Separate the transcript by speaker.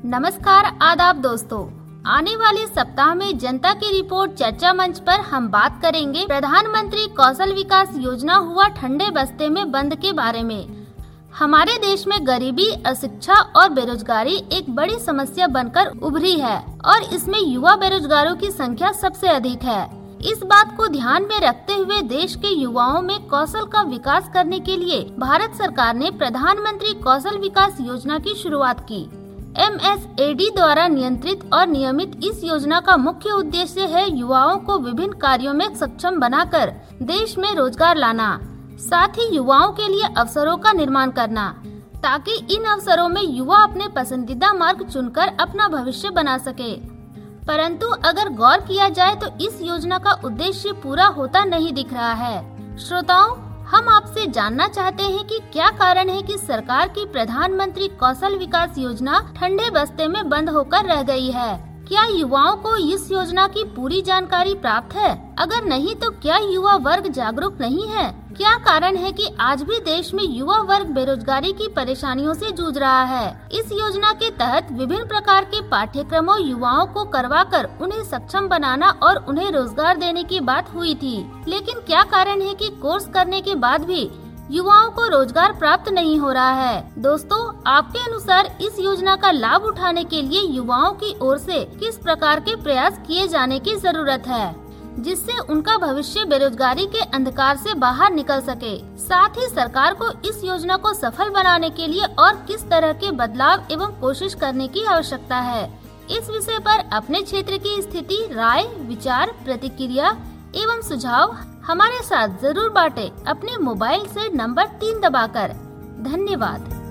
Speaker 1: नमस्कार आदाब दोस्तों। आने वाले सप्ताह में जनता की रिपोर्ट चर्चा मंच पर हम बात करेंगे प्रधानमंत्री कौशल विकास योजना हुआ ठंडे बस्ते में बंद के बारे में। हमारे देश में गरीबी, अशिक्षा और बेरोजगारी एक बड़ी समस्या बनकर उभरी है और इसमें युवा बेरोजगारों की संख्या सबसे अधिक है। इस बात को ध्यान में रखते हुए देश के युवाओं में कौशल का विकास करने के लिए भारत सरकार ने प्रधानमंत्री कौशल विकास योजना की शुरुआत की। MSAD द्वारा नियंत्रित और नियमित इस योजना का मुख्य उद्देश्य है युवाओं को विभिन्न कार्यों में सक्षम बनाकर देश में रोजगार लाना, साथ ही युवाओं के लिए अवसरों का निर्माण करना, ताकि इन अवसरों में युवा अपने पसंदीदा मार्ग चुनकर अपना भविष्य बना सके। परंतु अगर गौर किया जाए तो इस योजना का उद्देश्य पूरा होता नहीं दिख रहा है। श्रोताओं, हम आपसे जानना चाहते हैं कि क्या कारण है कि सरकार की प्रधानमंत्री कौशल विकास योजना ठंडे बस्ते में बंद होकर रह गई है। क्या युवाओं को इस योजना की पूरी जानकारी प्राप्त है? अगर नहीं तो क्या युवा वर्ग जागरूक नहीं है? क्या कारण है कि आज भी देश में युवा वर्ग बेरोजगारी की परेशानियों से जूझ रहा है? इस योजना के तहत विभिन्न प्रकार के पाठ्यक्रमों युवाओं को करवाकर उन्हें सक्षम बनाना और उन्हें रोजगार देने की बात हुई थी, लेकिन क्या कारण है कि कोर्स करने के बाद भी युवाओं को रोजगार प्राप्त नहीं हो रहा है? दोस्तों, आपके अनुसार इस योजना का लाभ उठाने के लिए युवाओं की ओर से किस प्रकार के प्रयास किए जाने की जरूरत है, जिससे उनका भविष्य बेरोजगारी के अंधकार से बाहर निकल सके? साथ ही सरकार को इस योजना को सफल बनाने के लिए और किस तरह के बदलाव एवं कोशिश करने की आवश्यकता है? इस विषय पर अपने क्षेत्र की स्थिति, राय, विचार, प्रतिक्रिया एवं सुझाव हमारे साथ जरूर बांटें अपने मोबाइल से नंबर 3 दबाकर। धन्यवाद।